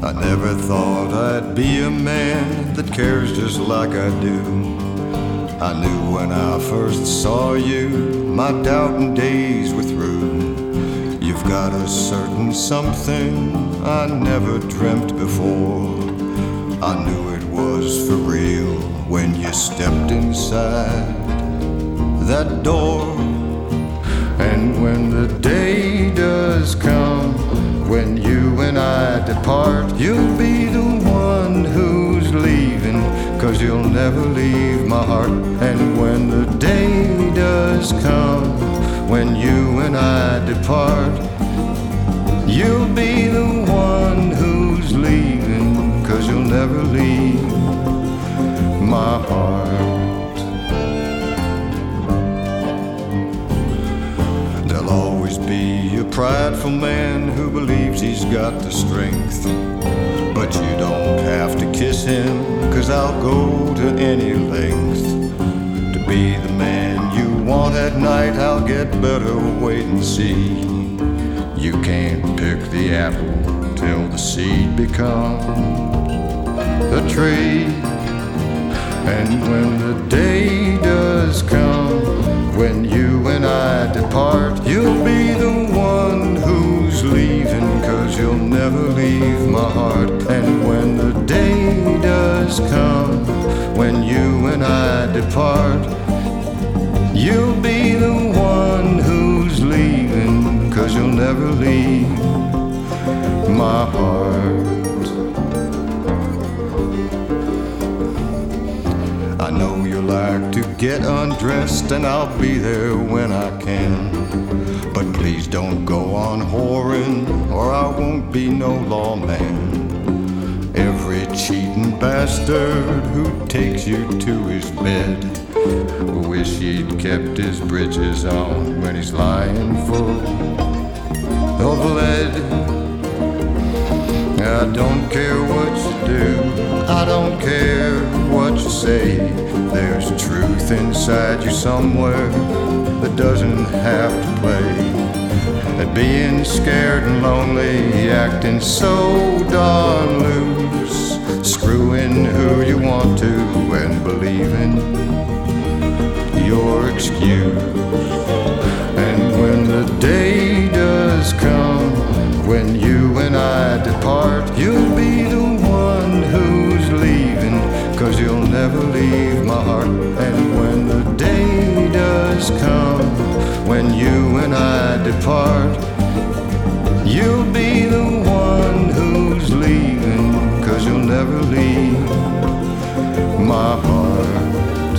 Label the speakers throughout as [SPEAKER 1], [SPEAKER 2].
[SPEAKER 1] I never thought I'd be a man that cares just like I do. I knew when I first saw you, my doubting days were through. You've got a certain something I never dreamt before. I knew it was for real when you stepped inside that door. And when the day does come, when you and I depart, you'll be the one who's leaving, 'cause you'll never leave my heart. And when the day does come, when you and I depart, you'll be the one who's leaving, 'cause you'll never leave my heart. There'll always be a prideful man who believes he's got the strength, but you don't have to kiss him, 'cause I'll go to any length to be the man you want at night. I'll get better, wait and see. You can't pick the apple till the seed becomes the tree. And when the day does come, when you and I depart, you'll be the one who's leaving, 'cause you'll never leave my heart. And when the day does come, when you and I depart, you'll be the one who's leaving, 'cause you'll never leave my heart. I know you like to get undressed, and I'll be there when I can. But please don't go on whoring, or I won't be no lawman. Every cheating bastard who takes you to his bed wish he'd kept his britches on when he's lying full of lead. I don't care what you do, I don't care what you say. There's truth inside you somewhere that doesn't have to play. And being scared and lonely, acting so darn loose, screwing who you want to and believing your excuse. And when the day does come, when you and I depart, you'll be the one who's leaving, 'cause you'll never leave my heart. And when the day does come, when you and I depart, you'll be the one who's leaving, 'cause you'll never leave my heart.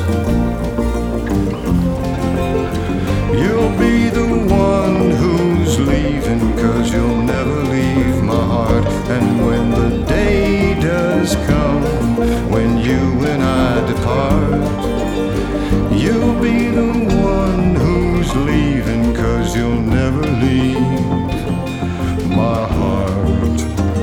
[SPEAKER 1] You'll be the one who's leaving, 'cause you'll never leave my heart. And when the day does come, when you and I depart, you'll be the one who's leaving, 'cause you'll never leave my heart.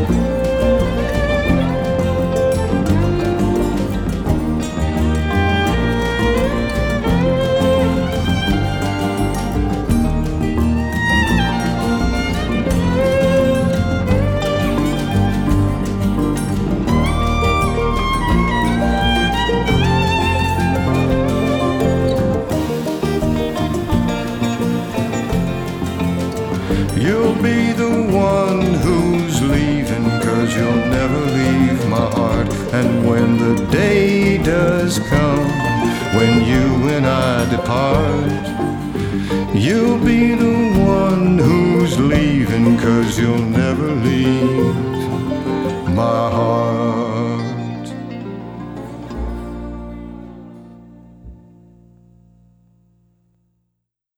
[SPEAKER 1] You'll be the one who's leaving, 'cause you'll never leave my heart. And when the day does come, when you and I depart, you'll be the one who's leaving, 'cause you'll never leave my heart.